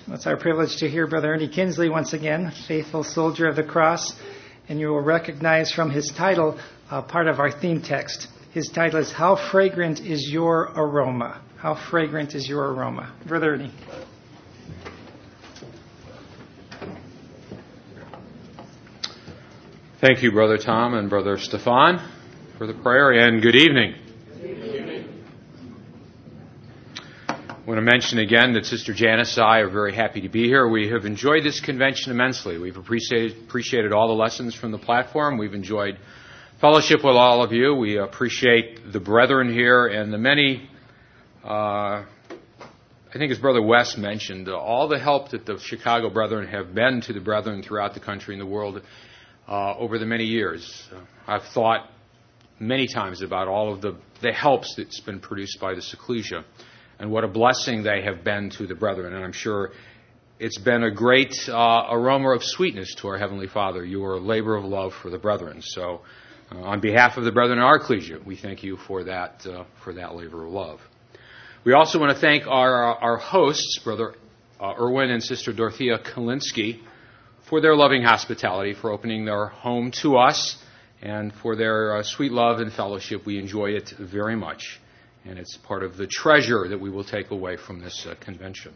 It's our privilege to hear Brother Ernie Kinsley once again, faithful soldier of the cross, and you will recognize from his title part of our theme text. His title is, How Fragrant is Your Aroma? How fragrant is your aroma? Brother Ernie. Thank you, Brother Tom and Brother Stefan, for the prayer, and good evening. I want to mention again that Sister Janice and I are very happy to be here. We have enjoyed this convention immensely. We've appreciated all the lessons from the platform. We've enjoyed fellowship with all of you. We appreciate the brethren here and the many, I think as Brother West mentioned, all the help that the Chicago brethren have been to the brethren throughout the country and the world over the many years. I've thought many times about all of the helps that's been produced by the Ecclesia, and what a blessing they have been to the brethren. And I'm sure it's been a great aroma of sweetness to our Heavenly Father, your labor of love for the brethren. So on behalf of the brethren in our ecclesia, we thank you for that labor of love. We also want to thank our hosts, Brother Erwin and Sister Dorothea Kalinsky, for their loving hospitality, for opening their home to us, and for their sweet love and fellowship. We enjoy it very much. And it's part of the treasure that we will take away from this convention.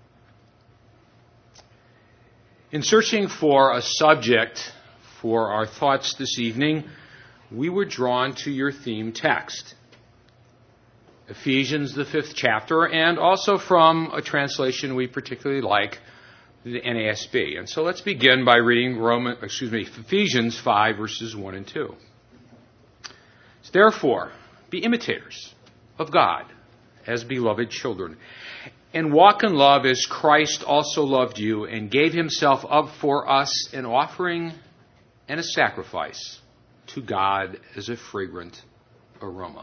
In searching for a subject for our thoughts this evening, we were drawn to your theme text, Ephesians, the 5th chapter, and also from a translation we particularly like, the NASB. And so let's begin by reading Ephesians 5, verses 1 and 2. Therefore, be imitators of God as beloved children, and walk in love as Christ also loved you and gave himself up for us, an offering and a sacrifice to God as a fragrant aroma.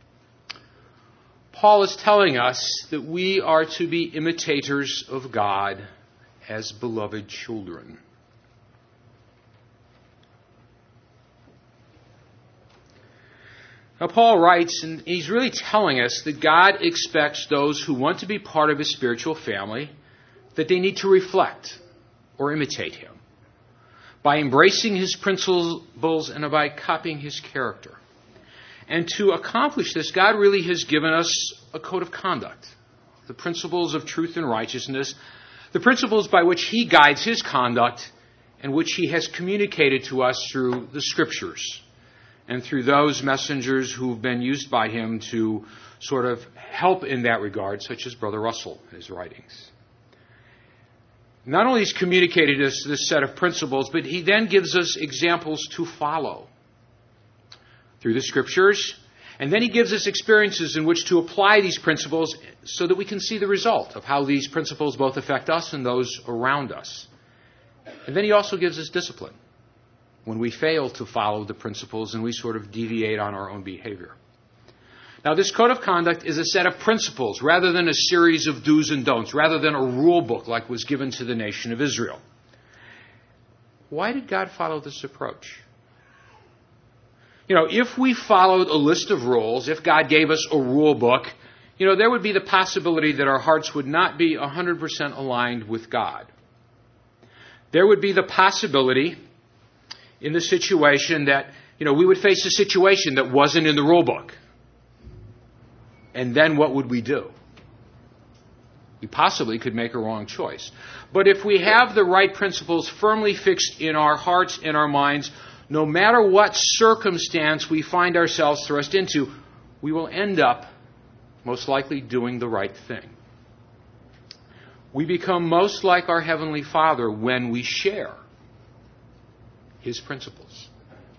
Paul is telling us that we are to be imitators of God as beloved children. Now, Paul writes, and he's really telling us that God expects those who want to be part of his spiritual family, that they need to reflect or imitate him by embracing his principles and by copying his character. And to accomplish this, God really has given us a code of conduct, the principles of truth and righteousness, the principles by which he guides his conduct and which he has communicated to us through the Scriptures and through those messengers who've been used by him to sort of help in that regard, such as Brother Russell in his writings. Not only has he communicated us this set of principles, but he then gives us examples to follow through the Scriptures, and then he gives us experiences in which to apply these principles so that we can see the result of how these principles both affect us and those around us. And then he also gives us discipline when we fail to follow the principles and we sort of deviate on our own behavior. Now, this code of conduct is a set of principles rather than a series of do's and don'ts, rather than a rule book like was given to the nation of Israel. Why did God follow this approach? If we followed a list of rules, if God gave us a rule book, there would be the possibility that our hearts would not be 100% aligned with God. There would be the possibility in the situation that, we would face a situation that wasn't in the rule book. And then what would we do? We possibly could make a wrong choice. But if we have the right principles firmly fixed in our hearts and our minds, no matter what circumstance we find ourselves thrust into, we will end up most likely doing the right thing. We become most like our Heavenly Father when we share his principles.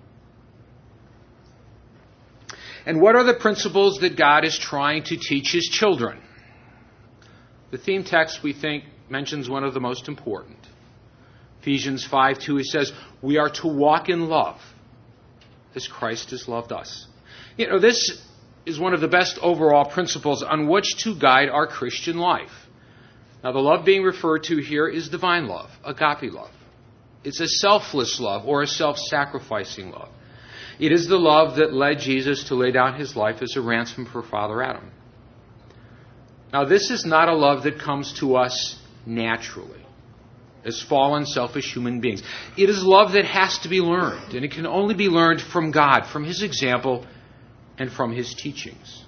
And what are the principles that God is trying to teach his children? The theme text, we think, mentions one of the most important. Ephesians 5:2, he says, we are to walk in love as Christ has loved us. This is one of the best overall principles on which to guide our Christian life. Now, the love being referred to here is divine love, agape love. It's a selfless love or a self-sacrificing love. It is the love that led Jesus to lay down his life as a ransom for Father Adam. Now, this is not a love that comes to us naturally as fallen, selfish human beings. It is love that has to be learned, and it can only be learned from God, from His example, and from His teachings.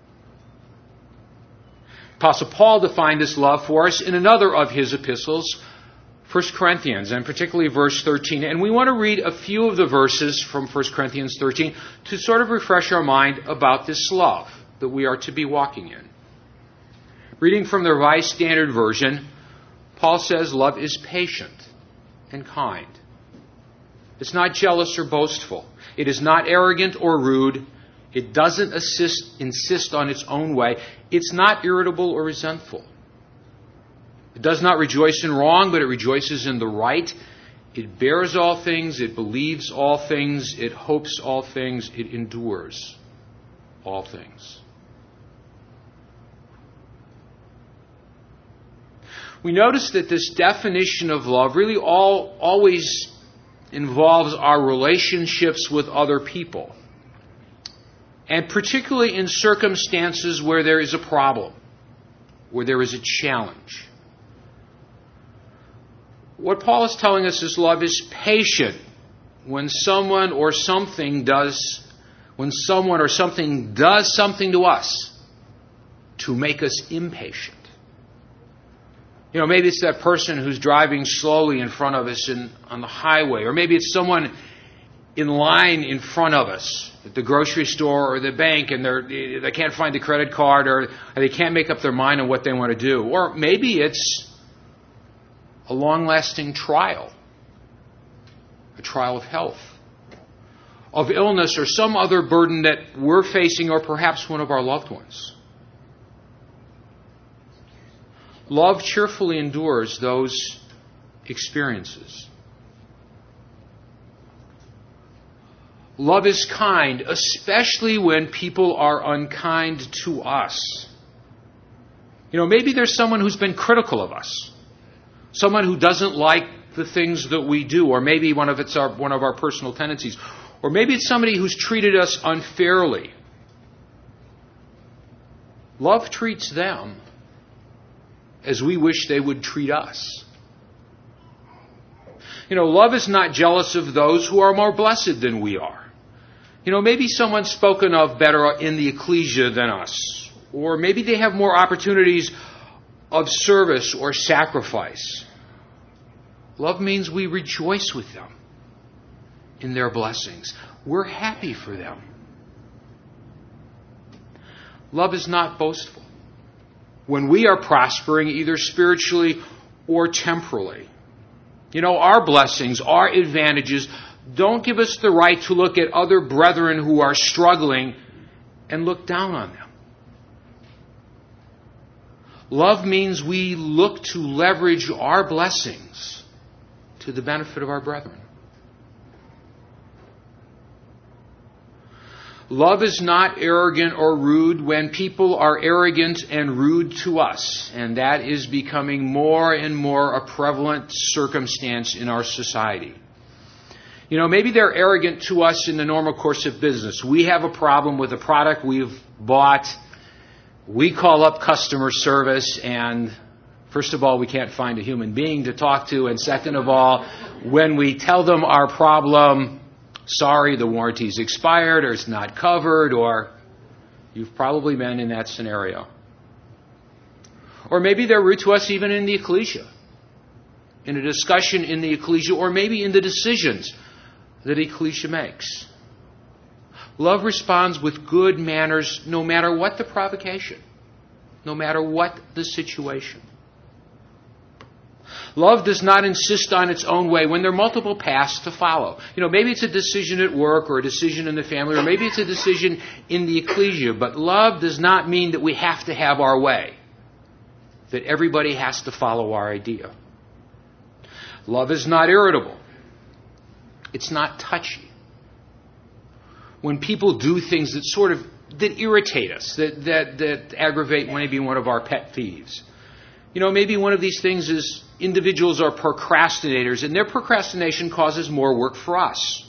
Apostle Paul defined this love for us in another of his epistles, 1 Corinthians, and particularly verse 13. And we want to read a few of the verses from 1 Corinthians 13 to sort of refresh our mind about this love that we are to be walking in. Reading from the Revised Standard Version, Paul says love is patient and kind. It's not jealous or boastful. It is not arrogant or rude. It doesn't insist on its own way. It's not irritable or resentful. It does not rejoice in wrong, but it rejoices in the right. It bears all things. It believes all things. It hopes all things. It endures all things. We notice that this definition of love really always involves our relationships with other people. And particularly in circumstances where there is a problem, where there is a challenge. What Paul is telling us is love is patient when someone or something does something to us to make us impatient. You know, maybe it's that person who's driving slowly in front of us on the highway, or maybe it's someone in line in front of us at the grocery store or the bank, and they can't find the credit card, or they can't make up their mind on what they want to do. Or maybe it's a long-lasting trial, a trial of health, of illness, or some other burden that we're facing, or perhaps one of our loved ones. Love cheerfully endures those experiences. Love is kind, especially when people are unkind to us. You know, maybe there's someone who's been critical of us. Someone who doesn't like the things that we do, or maybe one of our personal tendencies. Or maybe it's somebody who's treated us unfairly. Love treats them as we wish they would treat us. You know, love is not jealous of those who are more blessed than we are. You know, maybe someone's spoken of better in the ecclesia than us. Or maybe they have more opportunities of service or sacrifice. Love means we rejoice with them in their blessings. We're happy for them. Love is not boastful. When we are prospering, either spiritually or temporally, you know, our blessings, our advantages, don't give us the right to look at other brethren who are struggling and look down on them. Love means we look to leverage our blessings to the benefit of our brethren. Love is not arrogant or rude when people are arrogant and rude to us. And that is becoming more and more a prevalent circumstance in our society. You know, maybe they're arrogant to us in the normal course of business. We have a problem with a product we've bought. We call up customer service, and first of all, we can't find a human being to talk to. And second of all, when we tell them our problem, sorry, the warranty's expired, or it's not covered, or you've probably been in that scenario. Or maybe they're rude to us even in the ecclesia, in a discussion in the ecclesia, or maybe in the decisions that ecclesia makes. Love responds with good manners no matter what the provocation, no matter what the situation. Love does not insist on its own way when there are multiple paths to follow. You know, maybe it's a decision at work or a decision in the family, or maybe it's a decision in the ecclesia, but love does not mean that we have to have our way, that everybody has to follow our idea. Love is not irritable. It's not touchy. When people do things that irritate us, that aggravate maybe one of our pet thieves. You know, maybe one of these things is individuals are procrastinators, and their procrastination causes more work for us.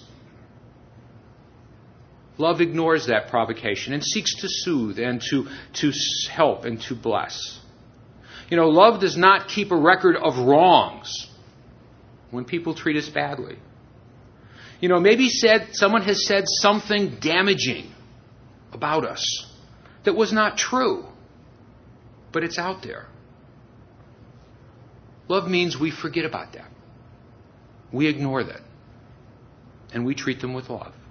Love ignores that provocation and seeks to soothe and to help and to bless. Love does not keep a record of wrongs when people treat us badly. Maybe someone has said something damaging about us that was not true, but it's out there. Love means we forget about that. We ignore that. And we treat them with love.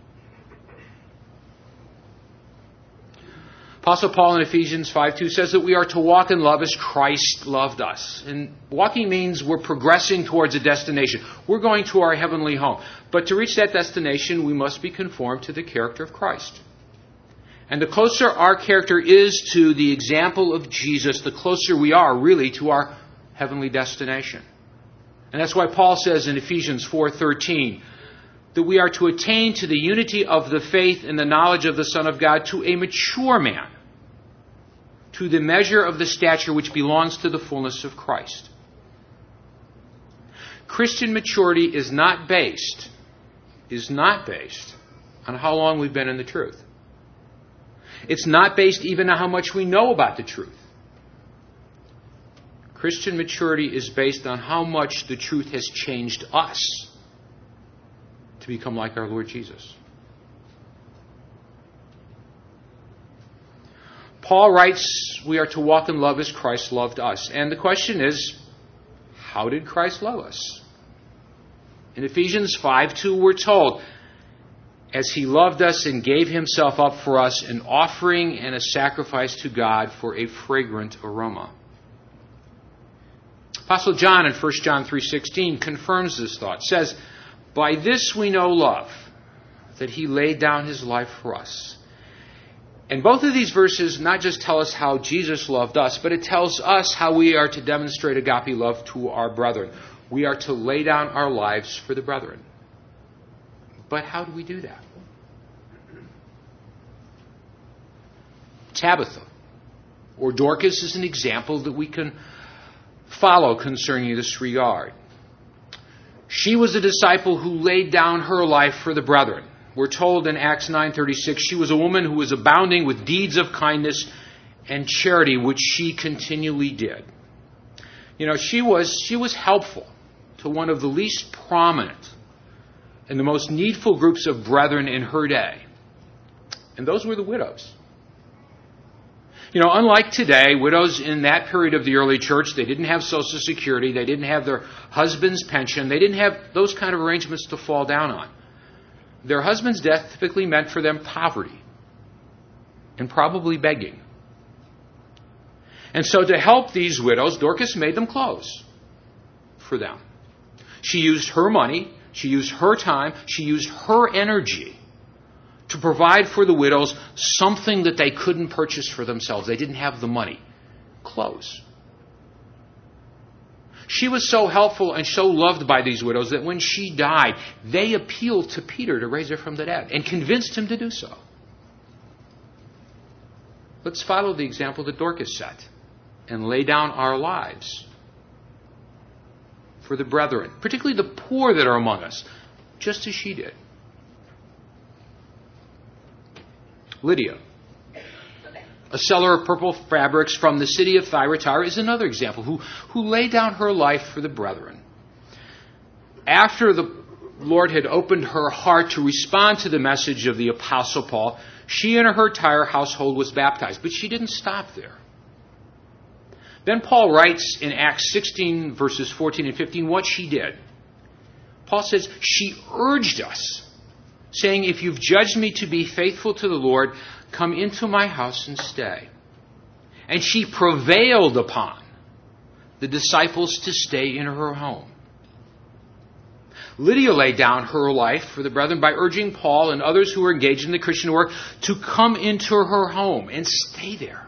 Apostle Paul in Ephesians 5:2 says that we are to walk in love as Christ loved us. And walking means we're progressing towards a destination. We're going to our heavenly home. But to reach that destination, we must be conformed to the character of Christ. And the closer our character is to the example of Jesus, the closer we are really to our heavenly destination. And that's why Paul says in Ephesians 4:13 that we are to attain to the unity of the faith and the knowledge of the Son of God, to a mature man, to the measure of the stature which belongs to the fullness of Christ. Christian maturity is not based on how long we've been in the truth. It's not based even on how much we know about the truth. Christian maturity is based on how much the truth has changed us to become like our Lord Jesus. Paul writes, we are to walk in love as Christ loved us. And the question is, how did Christ love us? In Ephesians 5:2, we're told, as he loved us and gave himself up for us, an offering and a sacrifice to God for a fragrant aroma. Apostle John in 1 John 3:16 confirms this thought. Says, by this we know love, that he laid down his life for us. And both of these verses not just tell us how Jesus loved us, but it tells us how we are to demonstrate agape love to our brethren. We are to lay down our lives for the brethren. But how do we do that? Tabitha, or Dorcas, is an example that we can follow concerning this regard. She was a disciple who laid down her life for the brethren. We're told in Acts 9:36, she was a woman who was abounding with deeds of kindness and charity, which she continually did. She was helpful to one of the least prominent and the most needful groups of brethren in her day. And those were the widows. Unlike today, widows in that period of the early church, they didn't have Social Security, they didn't have their husband's pension, they didn't have those kind of arrangements to fall down on. Their husband's death typically meant for them poverty and probably begging. And so to help these widows, Dorcas made them clothes for them. She used her money, she used her time, she used her energy to provide for the widows something that they couldn't purchase for themselves. They didn't have the money. Clothes. She was so helpful and so loved by these widows that when she died, they appealed to Peter to raise her from the dead and convinced him to do so. Let's follow the example that Dorcas set and lay down our lives for the brethren, particularly the poor that are among us, just as she did. Lydia, a seller of purple fabrics from the city of Thyatira, is another example who laid down her life for the brethren. After the Lord had opened her heart to respond to the message of the Apostle Paul, she and her entire household was baptized. But she didn't stop there. Then Paul writes in Acts 16, verses 14 and 15, what she did. Paul says, she urged us, saying, if you've judged me to be faithful to the Lord, come into my house and stay. And she prevailed upon the disciples to stay in her home. Lydia laid down her life for the brethren by urging Paul and others who were engaged in the Christian work to come into her home and stay there.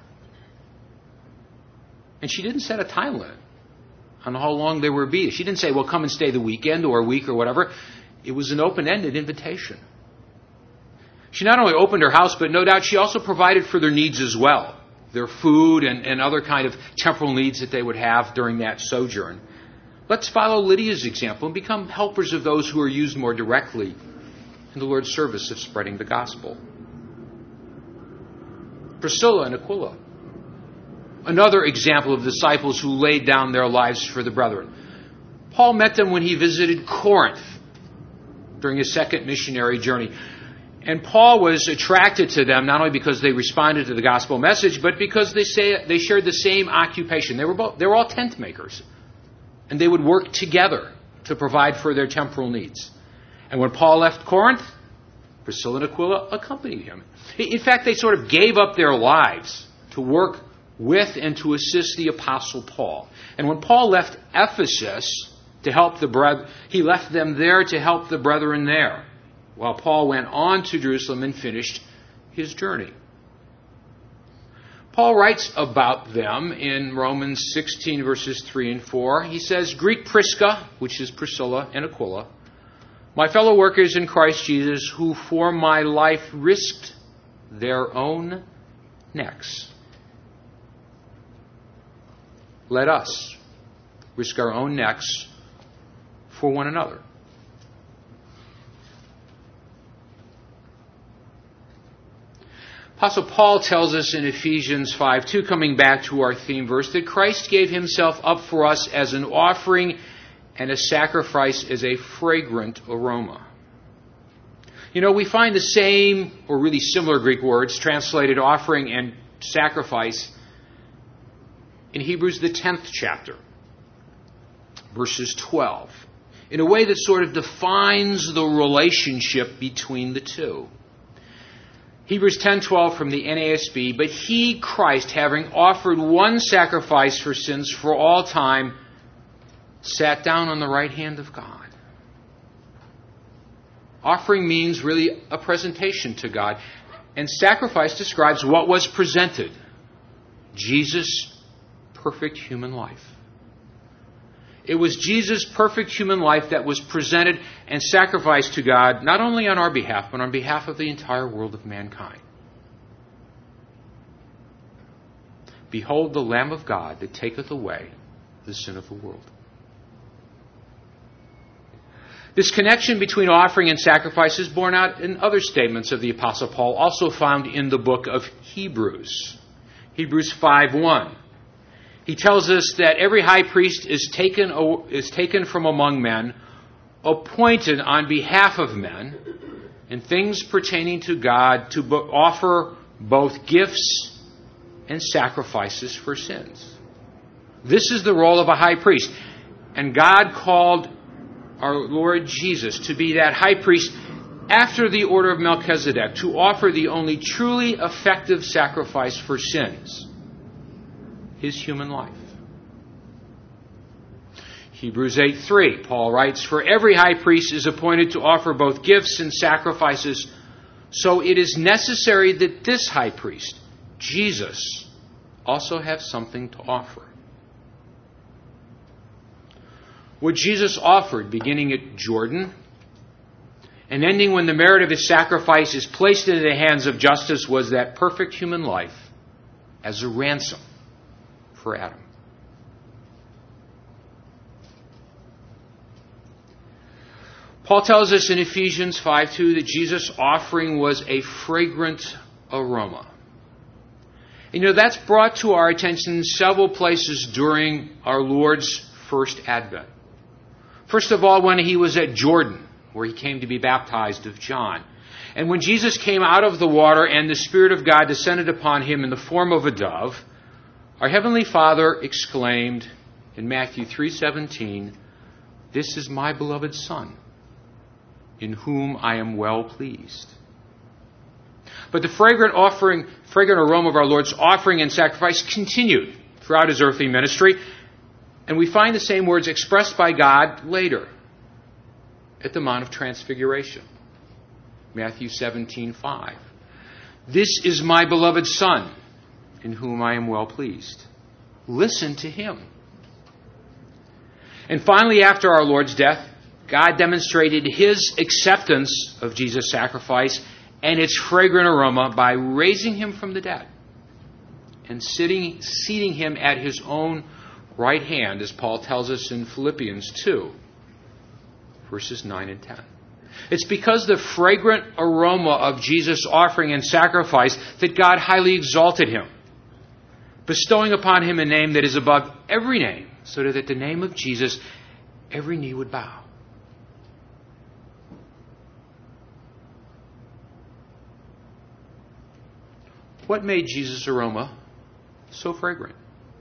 And she didn't set a time limit on how long they were be. She didn't say, well, come and stay the weekend or a week or whatever. It was an open-ended invitation. She not only opened her house, but no doubt she also provided for their needs as well. Their food and other kind of temporal needs that they would have during that sojourn. Let's follow Lydia's example and become helpers of those who are used more directly in the Lord's service of spreading the gospel. Priscilla and Aquila, Another example of disciples who laid down their lives for the brethren. Paul met them when he visited Corinth during his second missionary journey. And Paul was attracted to them not only because they responded to the gospel message, but because they shared the same occupation. They were all tent makers. And they would work together to provide for their temporal needs. And when Paul left Corinth, Priscilla and Aquila accompanied him. In fact, they sort of gave up their lives to work with and to assist the Apostle Paul. And when Paul left Ephesus to help the brethren, he left them there to help the brethren there, while Paul went on to Jerusalem and finished his journey. Paul writes about them in Romans 16, verses 3 and 4. He says, Greet Prisca, which is Priscilla and Aquila, my fellow workers in Christ Jesus, who for my life risked their own necks. Let us risk our own necks for one another. Apostle Paul tells us in Ephesians 5:2, coming back to our theme verse, that Christ gave himself up for us as an offering and a sacrifice as a fragrant aroma. You know, we find the same or really similar Greek words translated offering and sacrifice in Hebrews the 10th chapter, verses 12, in a way that sort of defines the relationship between the two. Hebrews 10:12 from the NASB, but he, Christ, having offered one sacrifice for sins for all time, sat down on the right hand of God. Offering means really a presentation to God, and sacrifice describes what was presented. Jesus' perfect human life. It was Jesus' perfect human life that was presented and sacrificed to God, not only on our behalf, but on behalf of the entire world of mankind. Behold the Lamb of God that taketh away the sin of the world. This connection between offering and sacrifice is borne out in other statements of the Apostle Paul, also found in the book of Hebrews. Hebrews 5:1. He tells us that every high priest is taken from among men, appointed on behalf of men, in things pertaining to God, to offer both gifts and sacrifices for sins. This is the role of a high priest. And God called our Lord Jesus to be that high priest after the order of Melchizedek, to offer the only truly effective sacrifice for sins, his human life. Hebrews 8:3, Paul writes, for every high priest is appointed to offer both gifts and sacrifices, so it is necessary that this high priest, Jesus, also have something to offer. What Jesus offered, beginning at Jordan and ending when the merit of his sacrifice is placed into the hands of justice, was that perfect human life as a ransom for Adam. Paul tells us in Ephesians 5:2 that Jesus' offering was a fragrant aroma. You know, that's brought to our attention in several places during our Lord's first advent. First of all, when he was at Jordan, where he came to be baptized of John. And when Jesus came out of the water and the Spirit of God descended upon him in the form of a dove, our Heavenly Father exclaimed in Matthew 3:17, this is my beloved Son, in whom I am well pleased. But the fragrant aroma of our Lord's offering and sacrifice continued throughout his earthly ministry. And we find the same words expressed by God later at the Mount of Transfiguration. Matthew 17:5. This is my beloved Son, in whom I am well pleased. Listen to him. And finally, after our Lord's death, God demonstrated his acceptance of Jesus' sacrifice and its fragrant aroma by raising him from the dead and seating him at his own right hand, as Paul tells us in Philippians 2, verses 9 and 10. It's because the fragrant aroma of Jesus' offering and sacrifice that God highly exalted him. bestowing upon him a name that is above every name, so that at the name of Jesus every knee would bow. What made Jesus' aroma so fragrant?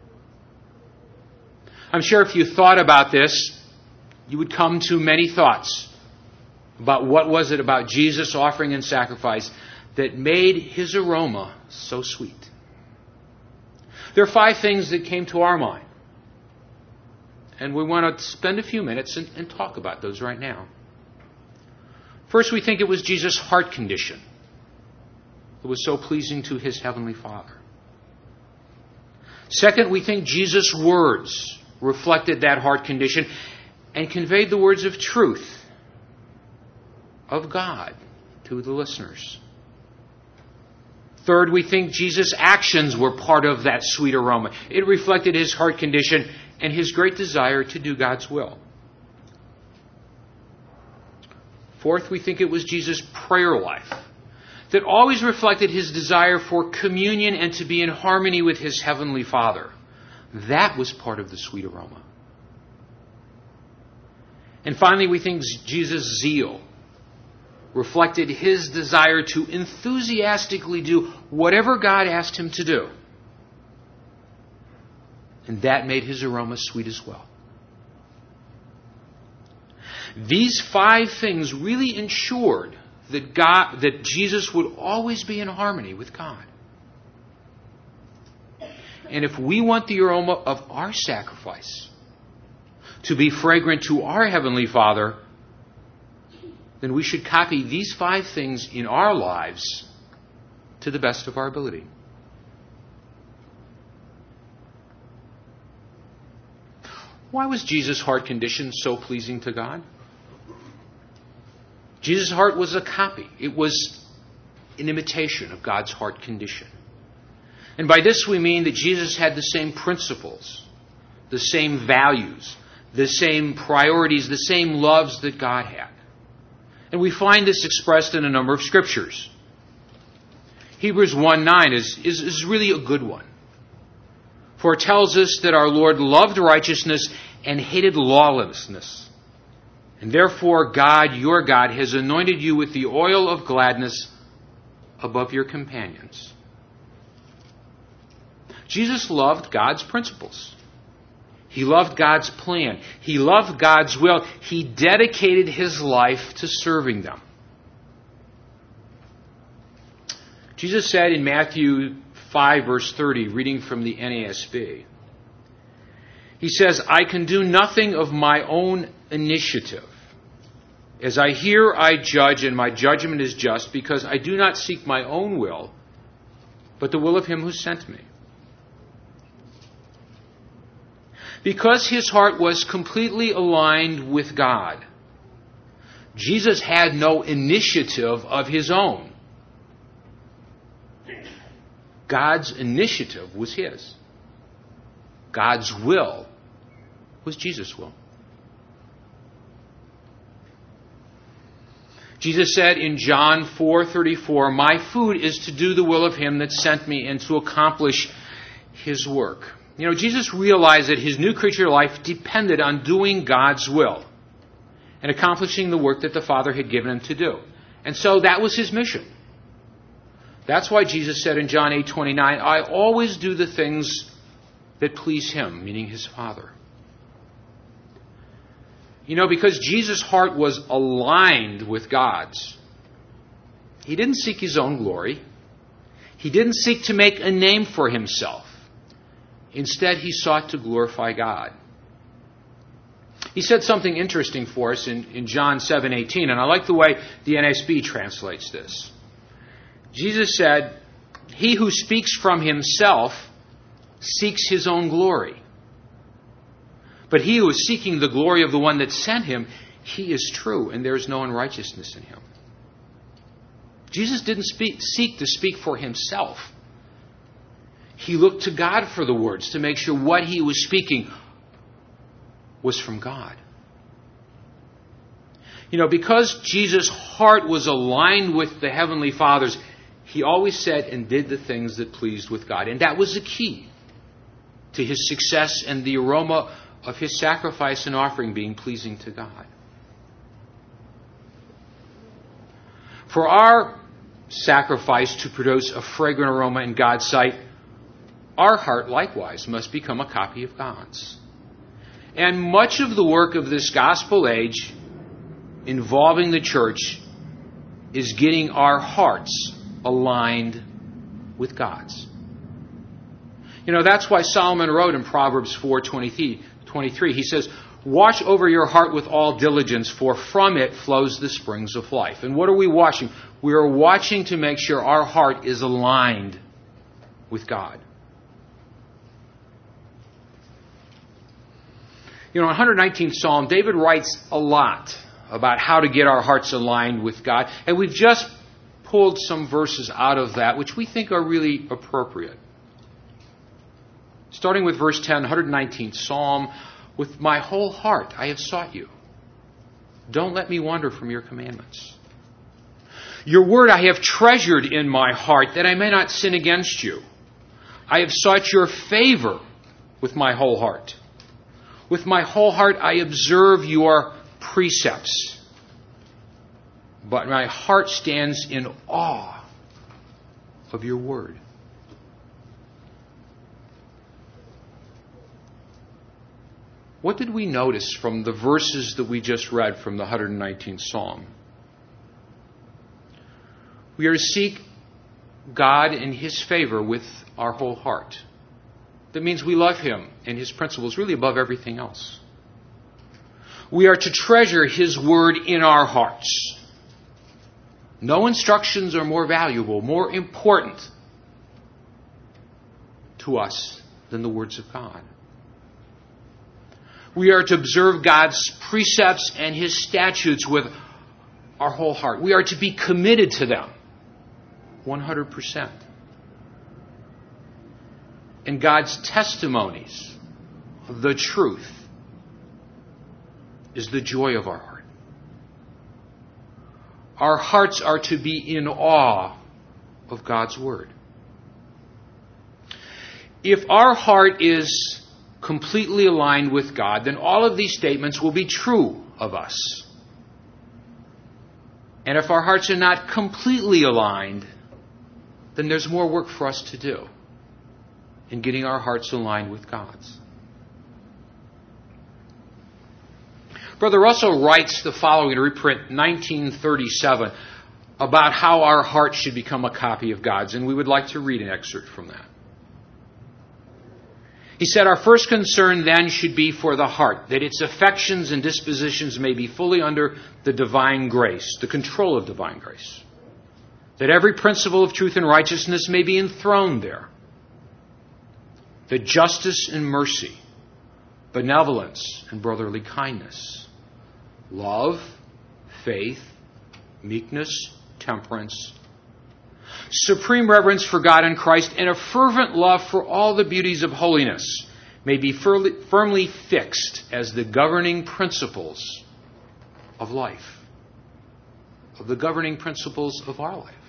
I'm sure if you thought about this, you would come to many thoughts about what was it about Jesus' offering and sacrifice that made his aroma so sweet. There are 5 things that came to our mind. And we want to spend a few minutes and talk about those right now. First, we think it was Jesus' heart condition that was so pleasing to his heavenly Father. Second, we think Jesus' words reflected that heart condition and conveyed the words of truth of God to the listeners. Third, we think Jesus' actions were part of that sweet aroma. It reflected his heart condition and his great desire to do God's will. Fourth, we think it was Jesus' prayer life that always reflected his desire for communion and to be in harmony with his heavenly Father. That was part of the sweet aroma. And finally, we think Jesus' zeal reflected his desire to enthusiastically do whatever God asked him to do. And that made his aroma sweet as well. These 5 things really ensured that Jesus would always be in harmony with God. And if we want the aroma of our sacrifice to be fragrant to our Heavenly Father, then we should copy these 5 things in our lives to the best of our ability. Why was Jesus' heart condition so pleasing to God? Jesus' heart was a copy. It was an imitation of God's heart condition. And by this we mean that Jesus had the same principles, the same values, the same priorities, the same loves that God had. And we find this expressed in a number of scriptures. Hebrews 1:9 is really a good one. For it tells us that our Lord loved righteousness and hated lawlessness. And therefore God, your God, has anointed you with the oil of gladness above your companions. Jesus loved God's principles. He loved God's plan. He loved God's will. He dedicated his life to serving them. Jesus said in Matthew 5, verse 30, reading from the NASB, he says, I can do nothing of my own initiative. As I hear, I judge, and my judgment is just, because I do not seek my own will, but the will of him who sent me. Because his heart was completely aligned with God, Jesus had no initiative of his own. God's initiative was his. God's will was Jesus' will. Jesus said in John 4:34, my food is to do the will of him that sent me and to accomplish his work. You know, Jesus realized that his new creature life depended on doing God's will and accomplishing the work that the Father had given him to do. And so that was his mission. That's why Jesus said in John 8:29, I always do the things that please him, meaning his Father. You know, because Jesus' heart was aligned with God's, he didn't seek his own glory. He didn't seek to make a name for himself. Instead, he sought to glorify God. He said something interesting for us in John 7:18, and I like the way the NASB translates this. Jesus said, he who speaks from himself seeks his own glory. But he who is seeking the glory of the one that sent him, he is true, and there is no unrighteousness in him. Jesus didn't seek to speak for himself. He looked to God for the words to make sure what he was speaking was from God. You know, because Jesus' heart was aligned with the Heavenly Father's, he always said and did the things that pleased with God. And that was the key to his success and the aroma of his sacrifice and offering being pleasing to God. For our sacrifice to produce a fragrant aroma in God's sight, our heart likewise must become a copy of God's. And much of the work of this gospel age involving the church is getting our hearts aligned with God's. You know, that's why Solomon wrote in Proverbs 4:23, he says, "Watch over your heart with all diligence, for from it flows the springs of life." And what are we watching? We are watching to make sure our heart is aligned with God. You know, in 119th Psalm, David writes a lot about how to get our hearts aligned with God. And we've just pulled some verses out of that, which we think are really appropriate. Starting with verse 10, 119th Psalm, "With my whole heart I have sought you. Don't let me wander from your commandments. Your word I have treasured in my heart, that I may not sin against you. I have sought your favor with my whole heart. With my whole heart I observe your precepts. But my heart stands in awe of your word." What did we notice from the verses that we just read from the 119th Psalm? We are to seek God and his favor with our whole heart. That means we love him and his principles really above everything else. We are to treasure his word in our hearts. No instructions are more valuable, more important to us than the words of God. We are to observe God's precepts and his statutes with our whole heart. We are to be committed to them 100%. And God's testimonies, the truth, is the joy of our heart. Our hearts are to be in awe of God's word. If our heart is completely aligned with God, then all of these statements will be true of us. And if our hearts are not completely aligned, then there's more work for us to do in getting our hearts aligned with God's. Brother Russell writes the following in reprint 1937 about how our heart should become a copy of God's, and we would like to read an excerpt from that. He said, "Our first concern then should be for the heart, that its affections and dispositions may be fully under the divine grace, the control of divine grace. That every principle of truth and righteousness may be enthroned there. That justice and mercy, benevolence and brotherly kindness, love, faith, meekness, temperance, supreme reverence for God and Christ, and a fervent love for all the beauties of holiness may be firmly fixed as the governing principles of life, of the governing principles of our life."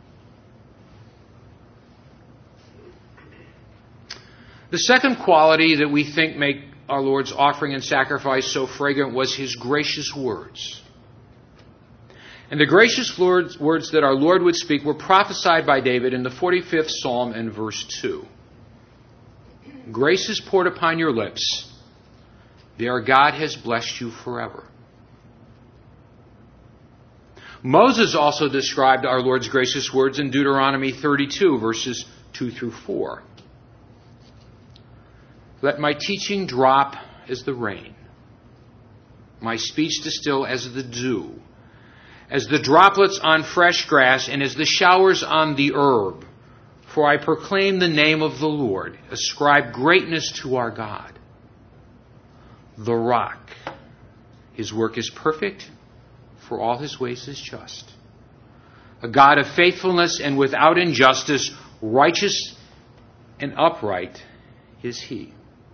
The second quality that we think make our Lord's offering and sacrifice so fragrant was his gracious words. And the gracious words that our Lord would speak were prophesied by David in the 45th Psalm and verse 2. "Grace is poured upon your lips. There God has blessed you forever." Moses also described our Lord's gracious words in Deuteronomy 32, verses 2 through 4. "Let my teaching drop as the rain, my speech distill as the dew, as the droplets on fresh grass, and as the showers on the herb. For I proclaim the name of the Lord. Ascribe greatness to our God, the rock. His work is perfect, for all his ways is just. A God of faithfulness and without injustice, righteous and upright is he."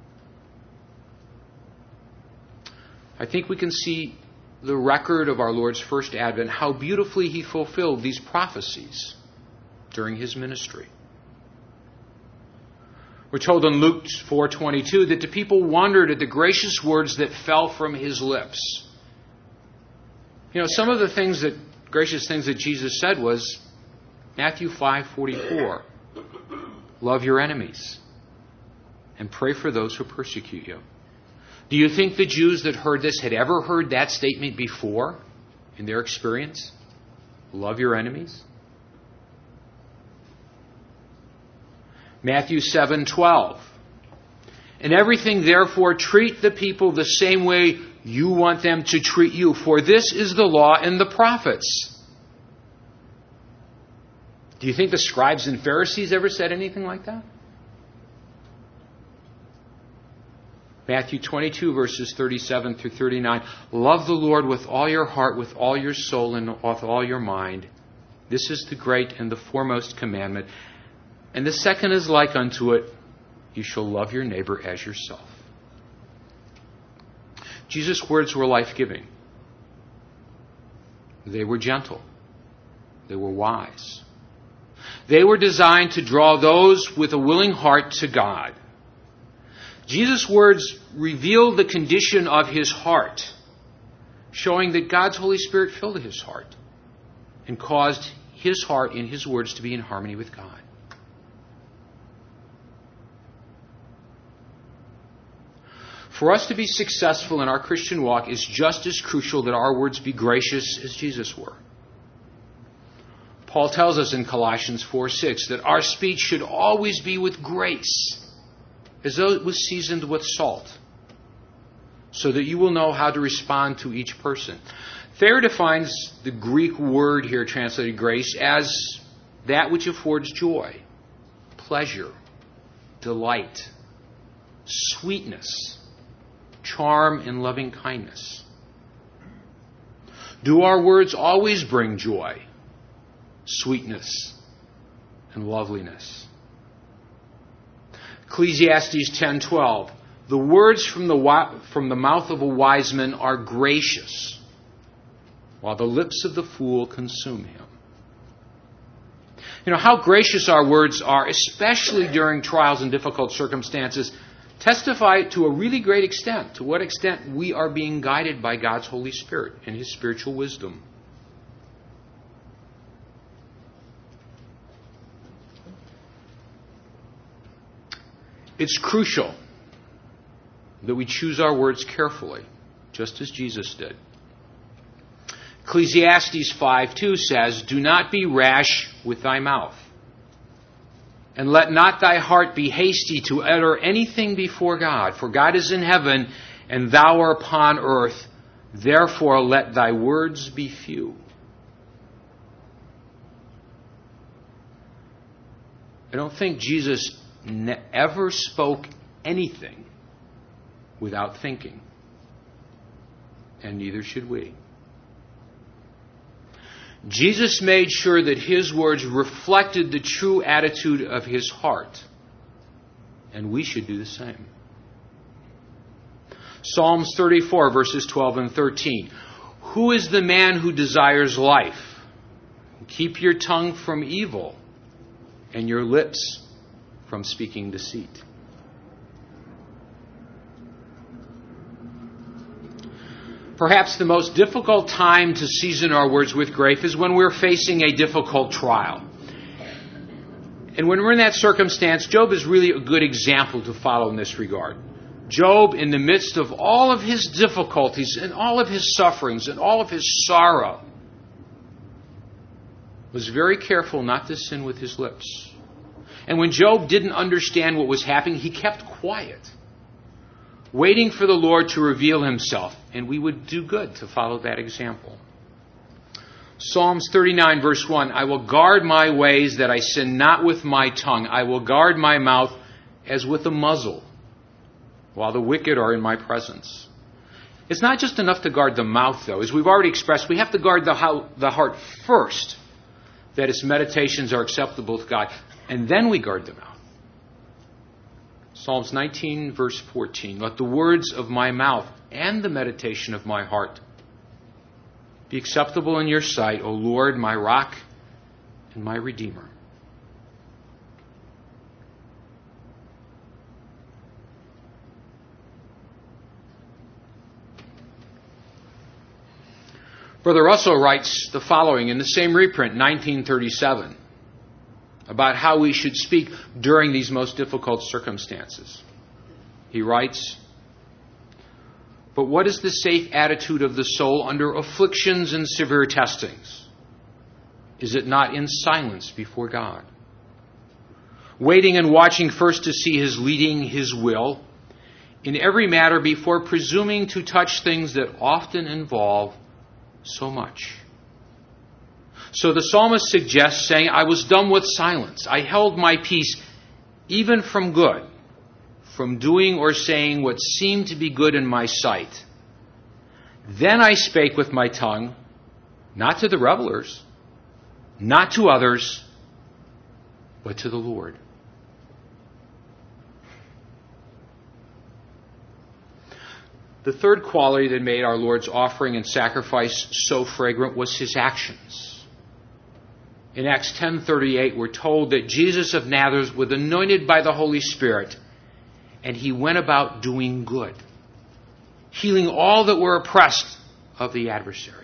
I think we can see the record of our Lord's first advent, how beautifully he fulfilled these prophecies during his ministry. We're told in Luke 4:22 that the people wondered at the gracious words that fell from his lips. Some of the gracious things that Jesus said was Matthew 5:44. Love your enemies and pray for those who persecute you. Do you think the Jews that heard this had ever heard that statement before in their experience? Love your enemies? Matthew 7:12. In everything, therefore, treat the people the same way you want them to treat you, for this is the law and the prophets. Do you think the scribes and Pharisees ever said anything like that? Matthew 22, verses 37 through 39. Love the Lord with all your heart, with all your soul, and with all your mind. This is the great and the foremost commandment. And the second is like unto it. You shall love your neighbor as yourself. Jesus' words were life-giving. They were gentle. They were wise. They were designed to draw those with a willing heart to God. Jesus' words revealed the condition of his heart, showing that God's Holy Spirit filled his heart and caused his heart and his words to be in harmony with God. For us to be successful in our Christian walk is just as crucial that our words be gracious as Jesus were. Paul tells us in Colossians 4:6 that our speech should always be with grace, as though it was seasoned with salt, so that you will know how to respond to each person. Thayer defines the Greek word here translated grace as that which affords joy, pleasure, delight, sweetness, charm, and loving kindness. Do our words always bring joy, sweetness, and loveliness? Ecclesiastes 10:12. The words from the mouth of a wise man are gracious, while the lips of the fool consume him. How gracious our words are, especially during trials and difficult circumstances, testify to a really great extent to what extent we are being guided by God's Holy Spirit and his spiritual wisdom. It's crucial that we choose our words carefully, just as Jesus did. Ecclesiastes 5:2 says, do not be rash with thy mouth, and let not thy heart be hasty to utter anything before God. For God is in heaven, and thou art upon earth. Therefore let thy words be few. I don't think Jesus ever spoke anything without thinking. And neither should we. Jesus made sure that his words reflected the true attitude of his heart. And we should do the same. Psalms 34, verses 12 and 13. Who is the man who desires life? Keep your tongue from evil and your lips from speaking deceit. Perhaps the most difficult time to season our words with grace is when we're facing a difficult trial. And when we're in that circumstance, Job is really a good example to follow in this regard. Job, in the midst of all of his difficulties and all of his sufferings and all of his sorrow, was very careful not to sin with his lips. And when Job didn't understand what was happening, he kept quiet, waiting for the Lord to reveal himself. And we would do good to follow that example. Psalms 39, verse 1, I will guard my ways that I sin not with my tongue. I will guard my mouth as with a muzzle, while the wicked are in my presence. It's not just enough to guard the mouth, though. As we've already expressed, we have to guard the heart first, that its meditations are acceptable to God. And then we guard the mouth. Psalms 19, verse 14. Let the words of my mouth and the meditation of my heart be acceptable in your sight, O Lord, my rock and my redeemer. Brother Russell writes the following in the same reprint, 1937, about how we should speak during these most difficult circumstances. He writes, "But what is the safe attitude of the soul under afflictions and severe testings? Is it not in silence before God? Waiting and watching first to see His leading, His will, in every matter before presuming to touch things that often involve so much." So the psalmist suggests, saying, "I was dumb with silence. I held my peace, even from good, from doing or saying what seemed to be good in my sight. Then I spake with my tongue, not to the revelers, not to others, but to the Lord." The third quality that made our Lord's offering and sacrifice so fragrant was His actions. In Acts 10:38, we're told that Jesus of Nazareth was anointed by the Holy Spirit, and He went about doing good, healing all that were oppressed of the adversary.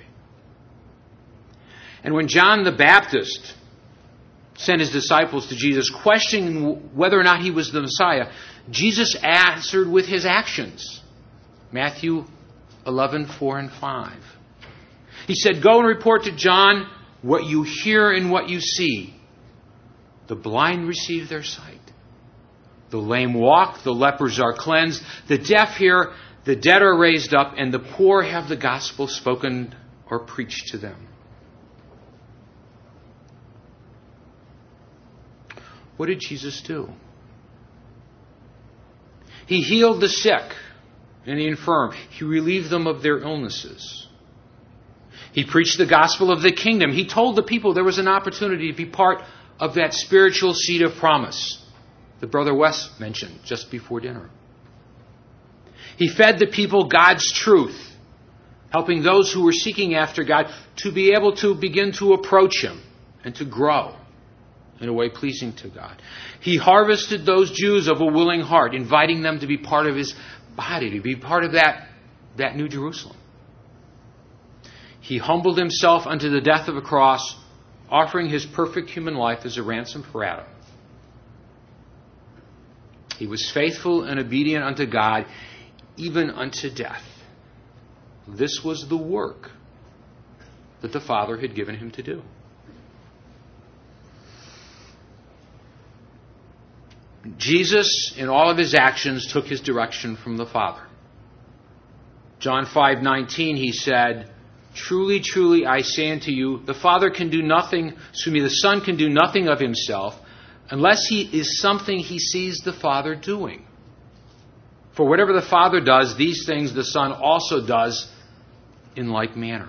And when John the Baptist sent his disciples to Jesus, questioning whether or not He was the Messiah, Jesus answered with His actions. Matthew 11:4 and 5. He said, "Go and report to John what you hear and what you see. The blind receive their sight. The lame walk, the lepers are cleansed, the deaf hear, the dead are raised up, and the poor have the gospel spoken or preached to them." What did Jesus do? He healed the sick and the infirm. He relieved them of their illnesses. He preached the gospel of the kingdom. He told the people there was an opportunity to be part of that spiritual seed of promise that Brother Wes mentioned just before dinner. He fed the people God's truth, helping those who were seeking after God to be able to begin to approach Him and to grow in a way pleasing to God. He harvested those Jews of a willing heart, inviting them to be part of His body, to be part of that New Jerusalem. He humbled Himself unto the death of a cross, offering His perfect human life as a ransom for Adam. He was faithful and obedient unto God, even unto death. This was the work that the Father had given Him to do. Jesus, in all of His actions, took His direction from the Father. John 5:19, He said, "Truly, truly, I say unto you, the Son can do nothing of Himself, unless He is something He sees the Father doing. For whatever the Father does, these things the Son also does in like manner."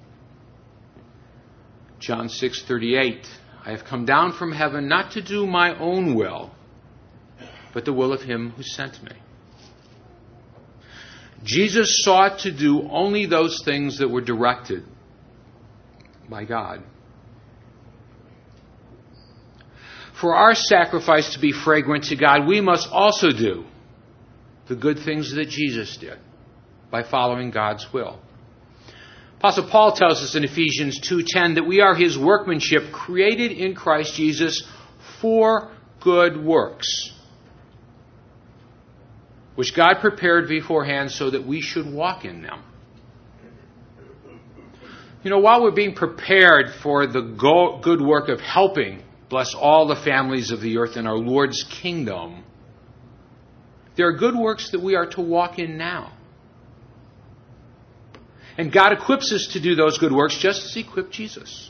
John 6:38, "I have come down from heaven not to do my own will, but the will of Him who sent me." Jesus sought to do only those things that were directed by God. For our sacrifice to be fragrant to God, we must also do the good things that Jesus did by following God's will. Apostle Paul tells us in Ephesians 2:10 that we are His workmanship, created in Christ Jesus for good works, which God prepared beforehand so that we should walk in them. While we're being prepared for the good work of helping bless all the families of the earth in our Lord's kingdom, there are good works that we are to walk in now. And God equips us to do those good works just as He equipped Jesus.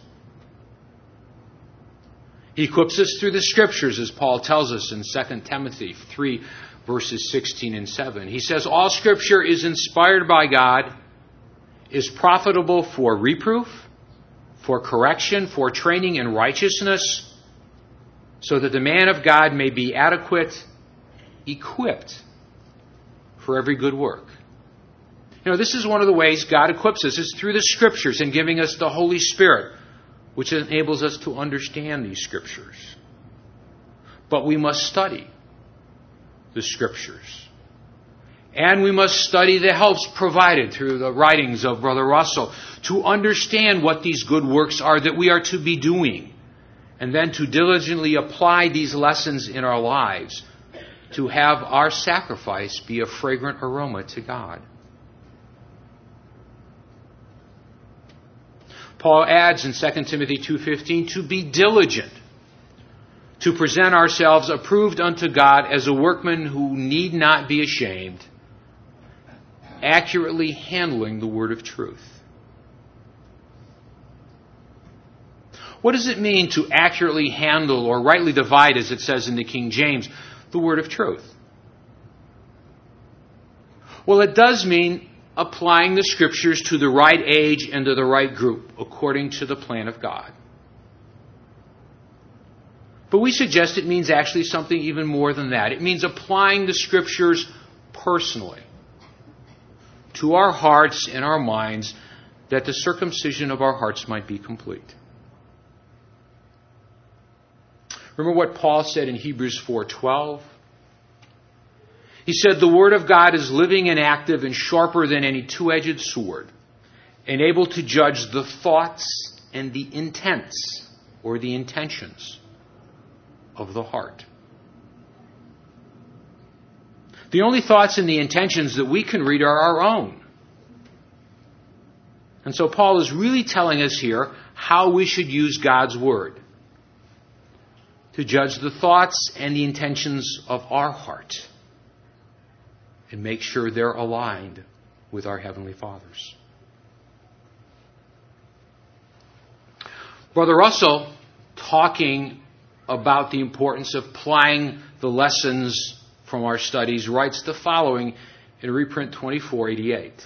He equips us through the Scriptures, as Paul tells us in 2 Timothy 3, verses 16 and 7. He says, "All Scripture is inspired by God, is profitable for reproof, for correction, for training in righteousness, so that the man of God may be adequate, equipped for every good work." This is one of the ways God equips us, is through the Scriptures and giving us the Holy Spirit, which enables us to understand these Scriptures. But we must study the Scriptures And we must study the helps provided through the writings of Brother Russell to understand what these good works are that we are to be doing, and then to diligently apply these lessons in our lives to have our sacrifice be a fragrant aroma to God. Paul adds in 2 Timothy 2:15 to be diligent, to present ourselves approved unto God as a workman who need not be ashamed, accurately handling the word of truth. What does it mean to accurately handle or rightly divide, as it says in the King James, the word of truth? Well, it does mean applying the Scriptures to the right age and to the right group, according to the plan of God. But we suggest it means actually something even more than that. It means applying the Scriptures personally to our hearts and our minds, that the circumcision of our hearts might be complete. Remember what Paul said in Hebrews 4:12? He said, "The Word of God is living and active and sharper than any two-edged sword, and able to judge the thoughts and the intents," or the intentions, "of the heart." The only thoughts and the intentions that we can read are our own. And so Paul is really telling us here how we should use God's Word to judge the thoughts and the intentions of our heart and make sure they're aligned with our Heavenly Father's. Brother Russell, talking about the importance of applying the lessons from our studies, writes the following in reprint 2488.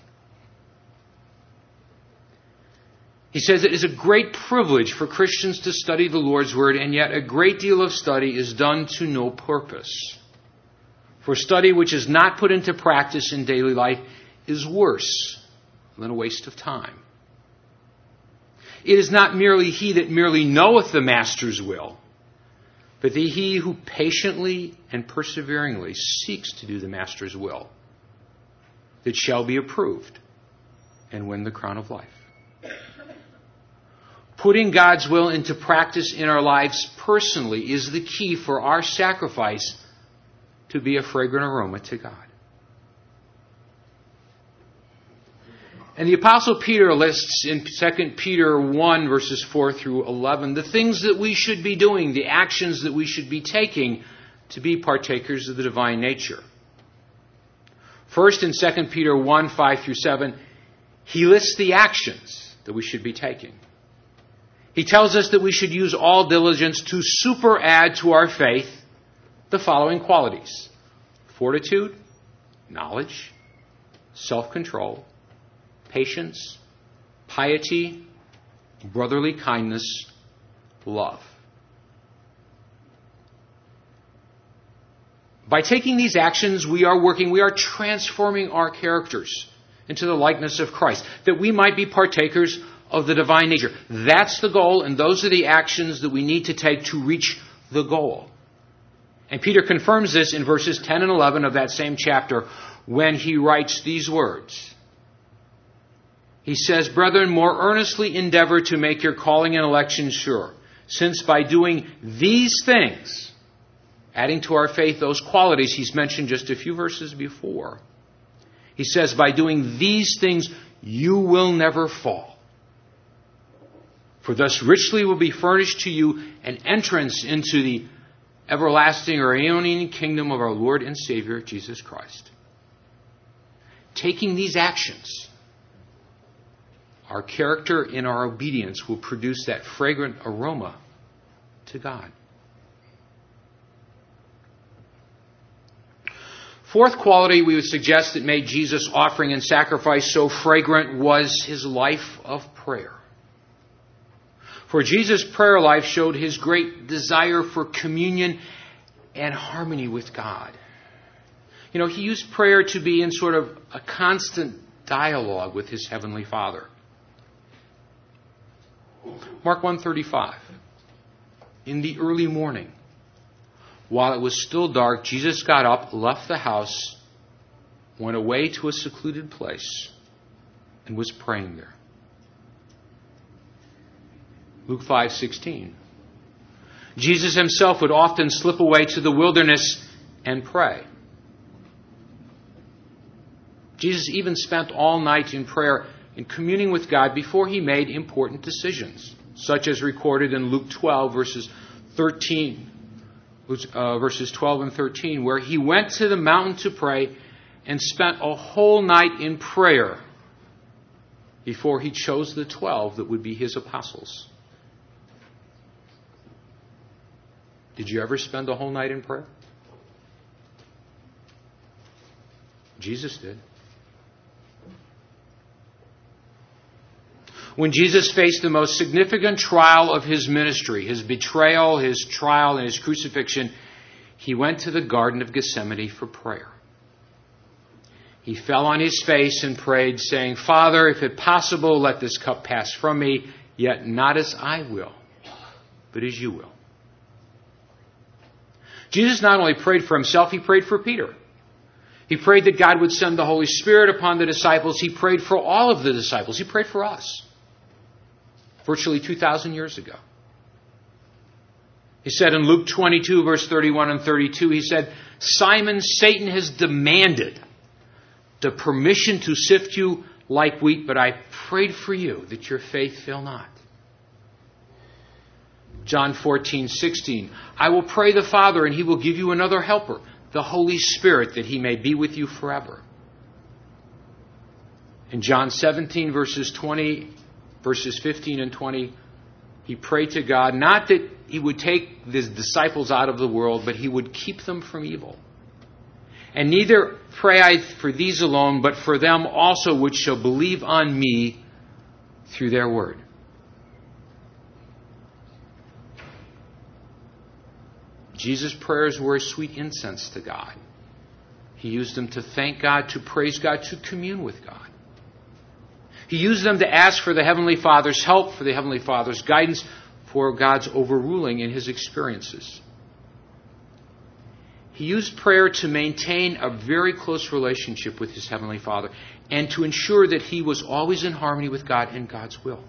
He says, "It is a great privilege for Christians to study the Lord's Word, and yet a great deal of study is done to no purpose. For study which is not put into practice in daily life is worse than a waste of time. It is not merely he that merely knoweth the Master's will, but he who patiently and perseveringly seeks to do the Master's will, that shall be approved and win the crown of life." Putting God's will into practice in our lives personally is the key for our sacrifice to be a fragrant aroma to God. And the Apostle Peter lists in 2 Peter 1, verses 4 through 11, the things that we should be doing, the actions that we should be taking to be partakers of the divine nature. First, in 2 Peter 1, 5 through 7, he lists the actions that we should be taking. He tells us that we should use all diligence to superadd to our faith the following qualities: fortitude, knowledge, self-control, patience, piety, brotherly kindness, love. By taking these actions, we are transforming our characters into the likeness of Christ, that we might be partakers of the divine nature. That's the goal, and those are the actions that we need to take to reach the goal. And Peter confirms this in verses 10 and 11 of that same chapter when he writes these words. He says, "Brethren, more earnestly endeavor to make your calling and election sure, since by doing these things," adding to our faith those qualities he's mentioned just a few verses before, he says, "By doing these things you will never fall. For thus richly will be furnished to you an entrance into the everlasting or aeonian kingdom of our Lord and Savior, Jesus Christ." Taking these actions, our character and our obedience will produce that fragrant aroma to God. Fourth quality we would suggest that made Jesus' offering and sacrifice so fragrant was his life of prayer. For Jesus' prayer life showed his great desire for communion and harmony with God. You know, he used prayer to be in sort of a constant dialogue with his Heavenly Father. Mark 1:35. In the early morning, while it was still dark, Jesus got up, left the house, went away to a secluded place and was praying there. Luke 5:16. Jesus himself would often slip away to the wilderness and pray. Jesus even spent all night in prayer and communing with God before he made important decisions, such as recorded in Luke 12, verses 12 and 13, where he went to the mountain to pray and spent a whole night in prayer before he chose the 12 that would be his apostles. Did you ever spend a whole night in prayer? Jesus did. When Jesus faced the most significant trial of his ministry, his betrayal, his trial, and his crucifixion, he went to the Garden of Gethsemane for prayer. He fell on his face and prayed, saying, "Father, if it possible, let this cup pass from me, yet not as I will, but as you will." Jesus not only prayed for himself, he prayed for Peter. He prayed that God would send the Holy Spirit upon the disciples. He prayed for all of the disciples. He prayed for us. Virtually 2,000 years ago. He said in Luke 22, verse 31 and 32, he said, "Simon, Satan has demanded the permission to sift you like wheat, but I prayed for you that your faith fail not." John 14:16, "I will pray the Father, and he will give you another helper, the Holy Spirit, that he may be with you forever." In John 17, verses 15 and 20, he prayed to God, not that he would take his disciples out of the world, but he would keep them from evil. "And neither pray I for these alone, but for them also which shall believe on me through their word." Jesus' prayers were a sweet incense to God. He used them to thank God, to praise God, to commune with God. He used them to ask for the Heavenly Father's help, for the Heavenly Father's guidance, for God's overruling in his experiences. He used prayer to maintain a very close relationship with his Heavenly Father and to ensure that he was always in harmony with God and God's will.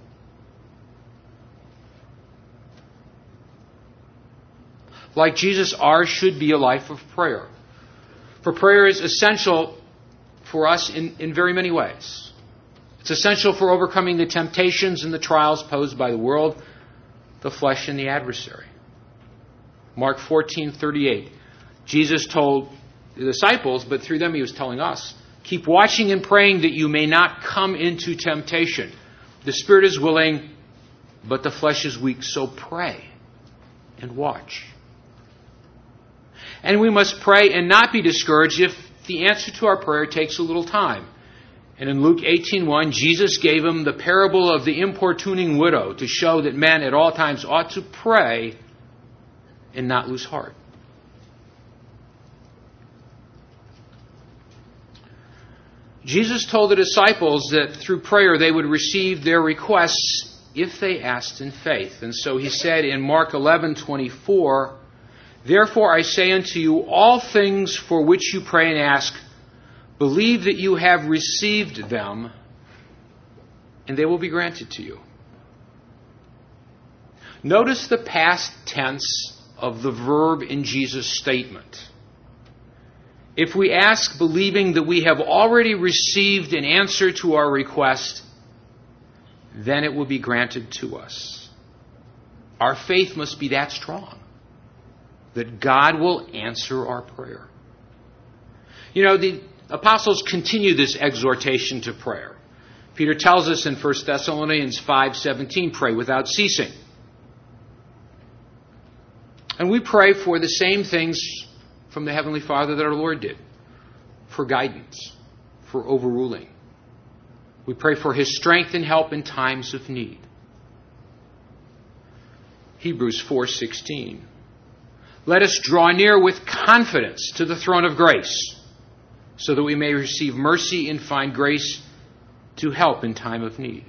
Like Jesus, ours should be a life of prayer. For prayer is essential for us in very many ways. It's essential for overcoming the temptations and the trials posed by the world, the flesh, and the adversary. Mark 14:38. Jesus told the disciples, but through them he was telling us, "Keep watching and praying that you may not come into temptation. The spirit is willing, but the flesh is weak, so pray and watch." And we must pray and not be discouraged if the answer to our prayer takes a little time. And in Luke 18:1, Jesus gave him the parable of the importuning widow to show that men at all times ought to pray and not lose heart. Jesus told the disciples that through prayer they would receive their requests if they asked in faith. And so he said in Mark 11:24, "Therefore I say unto you, all things for which you pray and ask, believe that you have received them, and they will be granted to you." Notice the past tense of the verb in Jesus' statement. If we ask believing that we have already received an answer to our request, then it will be granted to us. Our faith must be that strong that God will answer our prayer. You know, the apostles continue this exhortation to prayer. Peter tells us in 1 Thessalonians 5:17, pray without ceasing. And we pray for the same things from the Heavenly Father that our Lord did. For guidance, for overruling. We pray for his strength and help in times of need. Hebrews 4:16. Let us draw near with confidence to the throne of grace, so that we may receive mercy and find grace to help in time of need.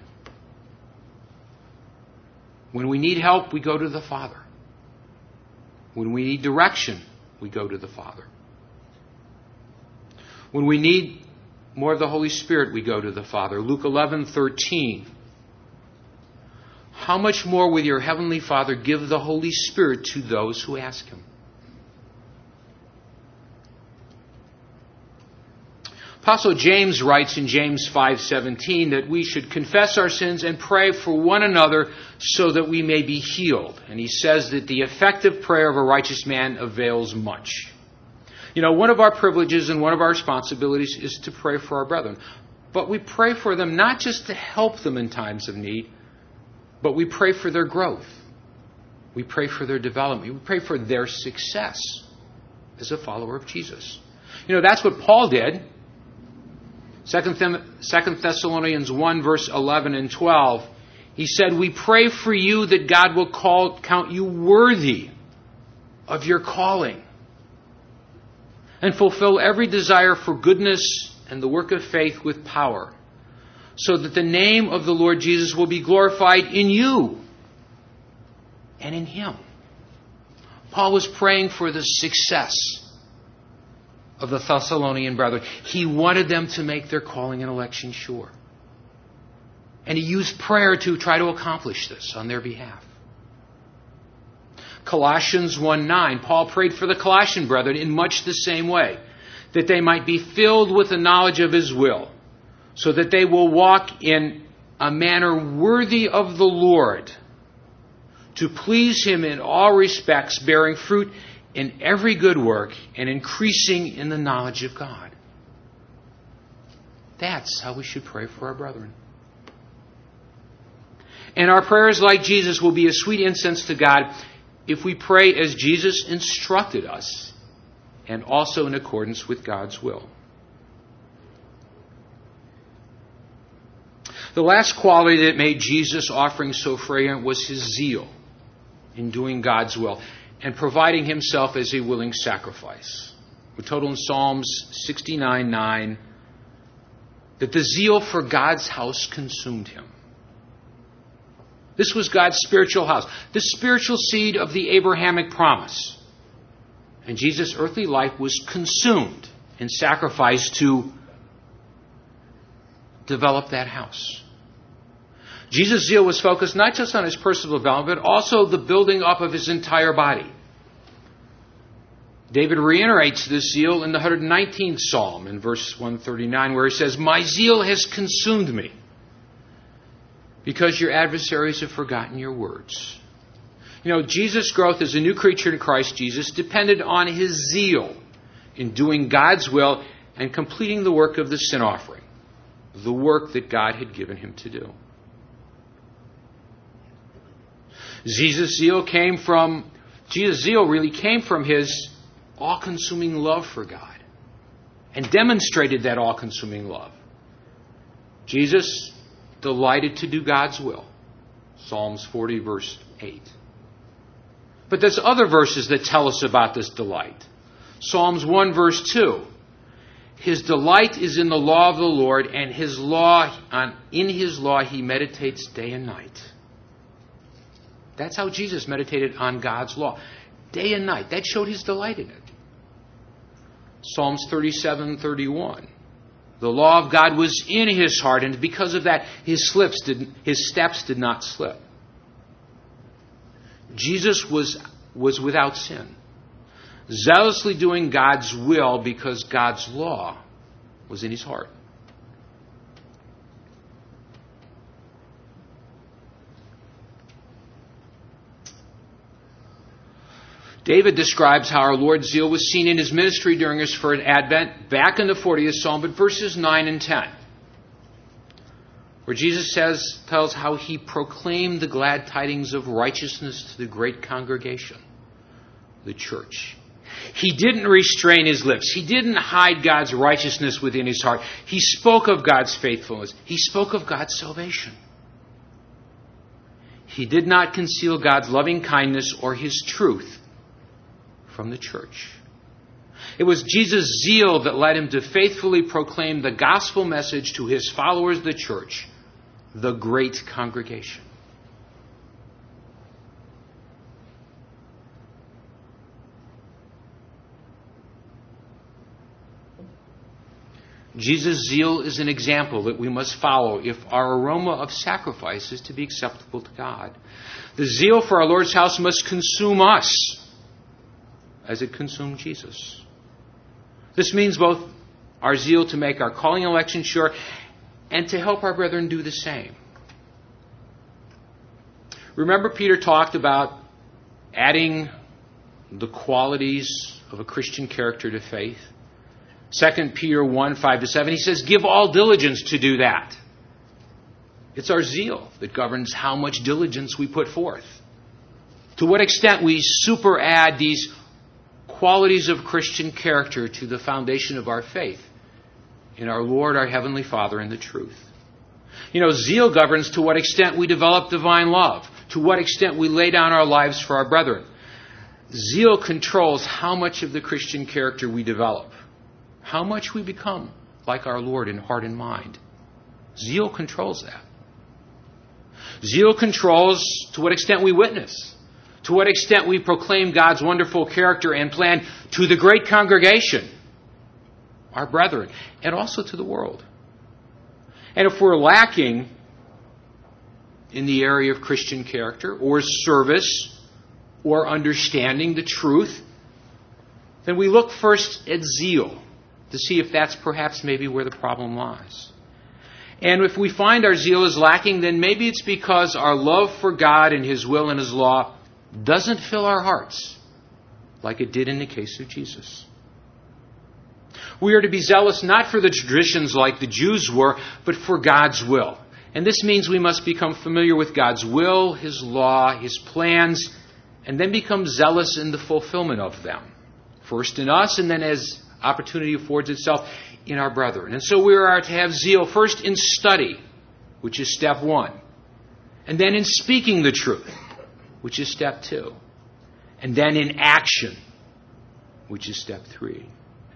When we need help, we go to the Father. When we need direction, we go to the Father. When we need more of the Holy Spirit, we go to the Father. Luke 11:13. How much more will your heavenly Father give the Holy Spirit to those who ask Him? Apostle James writes in James 5:17 that we should confess our sins and pray for one another so that we may be healed. And he says that the effective prayer of a righteous man avails much. You know, one of our privileges and one of our responsibilities is to pray for our brethren. But we pray for them not just to help them in times of need, but we pray for their growth. We pray for their development. We pray for their success as a follower of Jesus. You know, that's what Paul did. 2 Thessalonians 1, verse 11 and 12, he said, we pray for you that God will count you worthy of your calling and fulfill every desire for goodness and the work of faith with power, so that the name of the Lord Jesus will be glorified in you and in Him. Paul was praying for the success of the Thessalonian brethren. He wanted them to make their calling and election sure. And he used prayer to try to accomplish this on their behalf. Colossians 1:9, Paul prayed for the Colossian brethren in much the same way, that they might be filled with the knowledge of His will, so that they will walk in a manner worthy of the Lord, to please Him in all respects, bearing fruit in every good work and increasing in the knowledge of God. That's how we should pray for our brethren. And our prayers, like Jesus, will be a sweet incense to God if we pray as Jesus instructed us and also in accordance with God's will. The last quality that made Jesus' offering so fragrant was His zeal in doing God's will and providing Himself as a willing sacrifice. We're told in Psalms 69:9 that the zeal for God's house consumed Him. This was God's spiritual house, the spiritual seed of the Abrahamic promise. And Jesus' earthly life was consumed in sacrifice to develop that house. Jesus' zeal was focused not just on His personal development, but also the building up of His entire body. David reiterates this zeal in the 119th Psalm in verse 139, where he says, my zeal has consumed me because your adversaries have forgotten your words. You know, Jesus' growth as a new creature in Christ Jesus depended on His zeal in doing God's will and completing the work of the sin offering, the work that God had given Him to do. Jesus' zeal really came from His all-consuming love for God and demonstrated that all-consuming love. Jesus delighted to do God's will. Psalms 40, verse 8. But there's other verses that tell us about this delight. Psalms 1, verse 2. His delight is in the law of the Lord, and in His law He meditates day and night. That's how Jesus meditated on God's law. Day and night. That showed His delight in it. Psalms 37:31. The law of God was in His heart, and because of that, His steps did not slip. Jesus was without sin, zealously doing God's will because God's law was in His heart. David describes how our Lord's zeal was seen in His ministry during His first advent, back in the 40th Psalm, but verses 9 and 10, where Jesus tells how He proclaimed the glad tidings of righteousness to the great congregation, the church. He didn't restrain His lips. He didn't hide God's righteousness within His heart. He spoke of God's faithfulness. He spoke of God's salvation. He did not conceal God's loving kindness or His truth from the church. It was Jesus' zeal that led Him to faithfully proclaim the gospel message to His followers, the church, the great congregation. Jesus' zeal is an example that we must follow if our aroma of sacrifice is to be acceptable to God. The zeal for our Lord's house must consume us as it consumed Jesus. This means both our zeal to make our calling and election sure and to help our brethren do the same. Remember, Peter talked about adding the qualities of a Christian character to faith? 2 Peter 1, 5-7, he says, give all diligence to do that. It's our zeal that governs how much diligence we put forth. To what extent we super add these qualities of Christian character to the foundation of our faith in our Lord, our Heavenly Father, and the truth. Zeal governs to what extent we develop divine love, to what extent we lay down our lives for our brethren. Zeal controls how much of the Christian character we develop, how much we become like our Lord in heart and mind. Zeal controls that. Zeal controls to what extent we witness, to what extent we proclaim God's wonderful character and plan to the great congregation, our brethren, and also to the world. And if we're lacking in the area of Christian character or service or understanding the truth, then we look first at zeal to see if that's perhaps maybe where the problem lies. And if we find our zeal is lacking, then maybe it's because our love for God and His will and His law doesn't fill our hearts like it did in the case of Jesus. We are to be zealous not for the traditions like the Jews were, but for God's will. And this means we must become familiar with God's will, His law, His plans, and then become zealous in the fulfillment of them. First in us, and then as opportunity affords itself, in our brethren. And so we are to have zeal first in study, which is step 1. And then in speaking the truth, which is step 2. And then in action, which is step 3.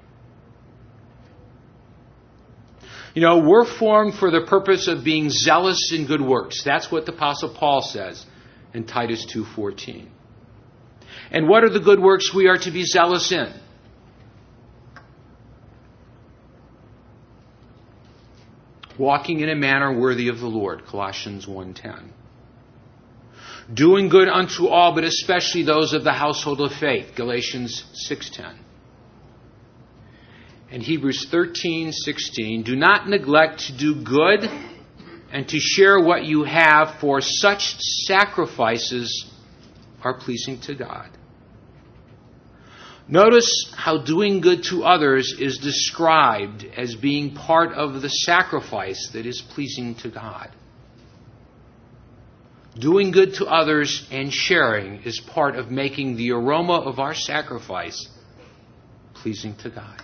We're formed for the purpose of being zealous in good works. That's what the Apostle Paul says in Titus 2:14. And what are the good works we are to be zealous in? Walking in a manner worthy of the Lord, Colossians 1:10. Doing good unto all, but especially those of the household of faith, Galatians 6:10. And Hebrews 13:16, do not neglect to do good and to share what you have, for such sacrifices are pleasing to God. Notice how doing good to others is described as being part of the sacrifice that is pleasing to God. Doing good to others and sharing is part of making the aroma of our sacrifice pleasing to God.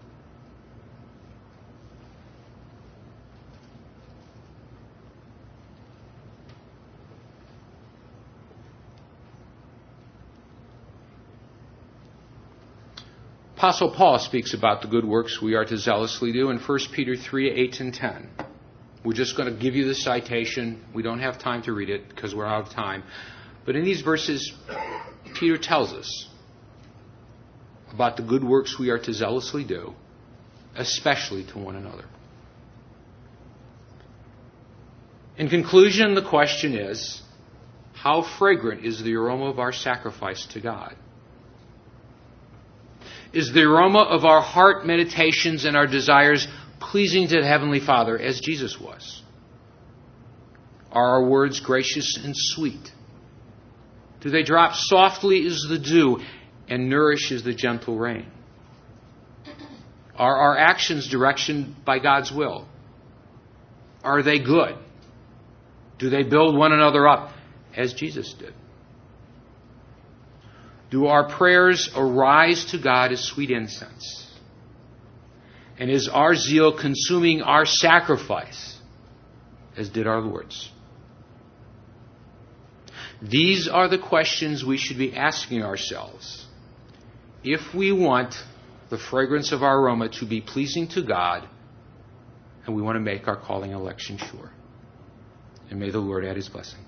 Apostle Paul speaks about the good works we are to zealously do in 1 Peter 3:8 and 10. We're just going to give you the citation. We don't have time to read it because we're out of time. But in these verses, Peter tells us about the good works we are to zealously do, especially to one another. In conclusion, the question is, how fragrant is the aroma of our sacrifice to God? Is the aroma of our heart meditations and our desires pleasing to the Heavenly Father as Jesus was? Are our words gracious and sweet? Do they drop softly as the dew and nourish as the gentle rain? Are our actions directed by God's will? Are they good? Do they build one another up as Jesus did? Do our prayers arise to God as sweet incense? And is our zeal consuming our sacrifice as did our Lord's? These are the questions we should be asking ourselves if we want the fragrance of our aroma to be pleasing to God and we want to make our calling and election sure. And may the Lord add His blessing.